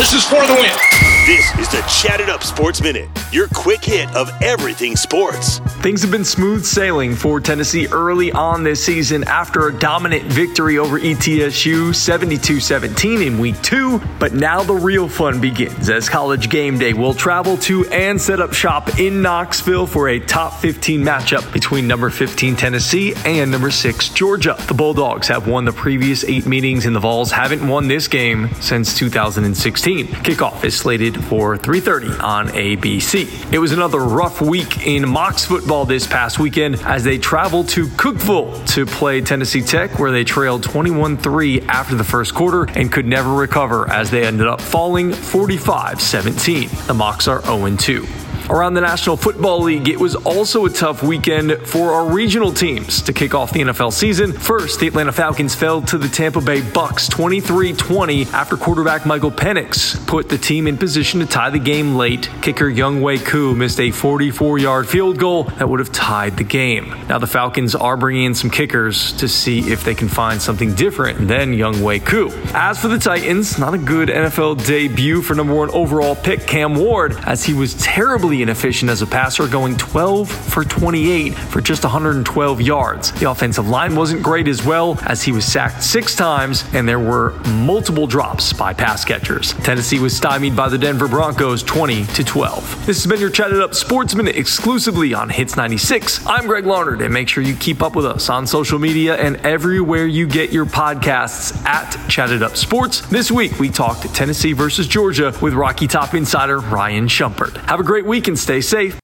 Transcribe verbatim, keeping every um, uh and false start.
This is for the win. This is the Chatted Up Sports Minute, your quick hit of everything sports. Things have been smooth sailing for Tennessee early on this season after a dominant victory over E T S U seventy-two seventeen in week two. But now the real fun begins as College Game Day will travel to and set up shop in Knoxville for a top fifteen matchup between number fifteen Tennessee and number six Georgia. The Bulldogs have won the previous eight meetings and the Vols haven't won this game since two thousand sixteen. Kickoff is slated for three thirty on A B C. It was another rough week in Mocs football this past weekend as they traveled to Cookeville to play Tennessee Tech, where they trailed twenty-one three after the first quarter and could never recover as they ended up falling forty-five seventeen. The Mocs are oh two. Around the National Football League, it was also a tough weekend for our regional teams to kick off the N F L season. First, the Atlanta Falcons fell to the Tampa Bay Bucks twenty-three twenty after quarterback Michael Penix put the team in position to tie the game late. Kicker Younghoe Koo missed a forty-four-yard field goal that would have tied the game. Now the Falcons are bringing in some kickers to see if they can find something different than Younghoe Koo. As for the Titans, not a good N F L debut for number one overall pick Cam Ward, as he was terribly inefficient as a passer, going twelve for twenty-eight for just one hundred twelve yards. The offensive line wasn't great as well, as he was sacked six times and there were multiple drops by pass catchers. Tennessee was stymied by the Denver Broncos twenty to twelve. This has been your Chatted Up Sports Minute exclusively on Hits ninety-six. I'm Greg Larnard, and make sure you keep up with us on social media and everywhere you get your podcasts at Chatted Up Sports. This week we talked Tennessee versus Georgia with Rocky Top insider Ryan Shumpert. Have a great week and stay safe.